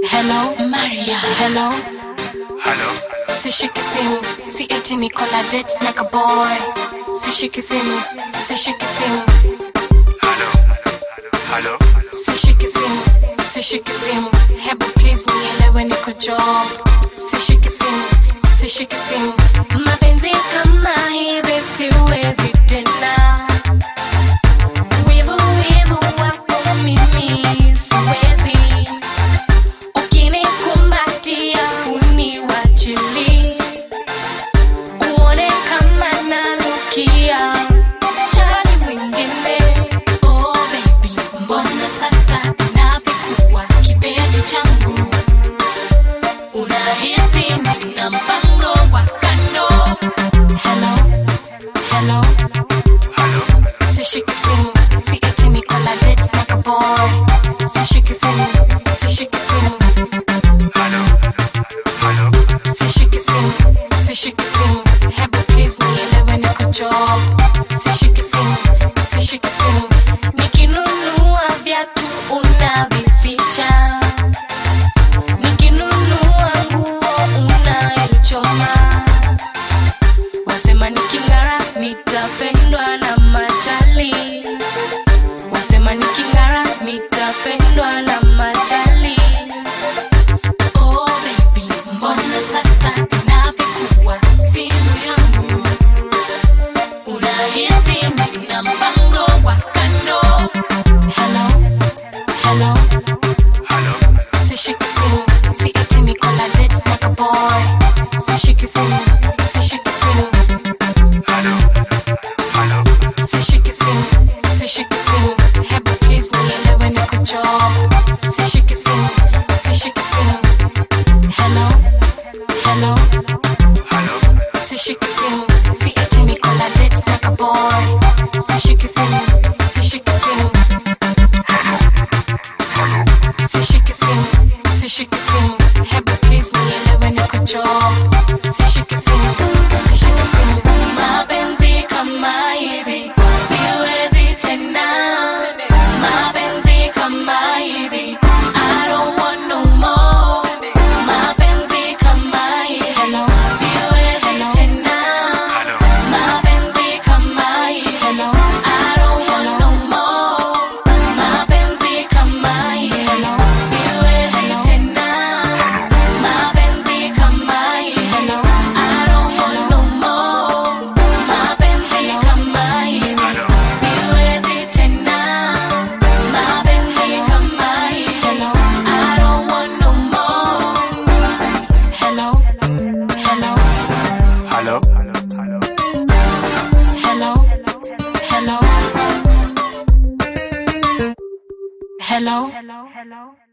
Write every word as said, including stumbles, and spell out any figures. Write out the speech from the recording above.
Hello Maria, hello. Hello. Sishiki simu, si eti niko na date na kaboy. Sishiki simu, sishiki simu. Hello. Hello. Sishiki simu, sishiki simu. Hebu please nielewe niko job. Sishiki simu, sishiki simu. Mapenzi kama hivi siwezi tena. Wivu wivu wako mimi siwezi. Ukinikumbatia uniwachili. Uone kama nanukia chali wengine. Oh baby, mbona sasa napikuwa kipenzi changu? Unahisi nina mpango wa kando. Hello, hello. Hello. Sishiki simu, si eti niko na date na kaboy. Sishiki simu, sishiki simu. Hello. Hello. Sishiki simu, sishiki simu. Hebu please nielewe niko job. Sishiki simu, sishiki simu. Nikinunua viatu unavificha. Nikinunua nguo unaichoma. Wasema niking'ara nitapendwa na machali. Wasema niking'ara nitapendwa na machali. Oh baby, mbona sasa napikuwa simu yangu? Unahisi nina mpango wa kando. Hello, hello. Hello. Sishiki simu, si eti niko na date na kaboy. Sishiki simu, sishiki simu. Hello. Hello. Sishiki simu, sishiki simu. Hebu please nielewe niko job. Sishiki simu, sishiki simu. Hello, hello. Hello. Sishiki simu, si eti niko na date na kaboy. Sishiki simu, sishiki simu. Sishiki simu, sishiki simu. Hebu please nielewe niko job. Sishiki simu, sishiki simu. Mapenzi kama hivi siwezi tena. Mapenzi kama hivi I don't want no more. Mapenzi kama hivi siwezi tena. Hello. Mapenzi kama hivi I don't want no more. Mapenzi kama hivi siwezi tena. Mapenzi kama hivi I don't want no more. Mapenzi kama hivi siwezi tena. Mapenzi kama hivi I don't want no more. Hello, hello. Hello. Hello, hello. Hello.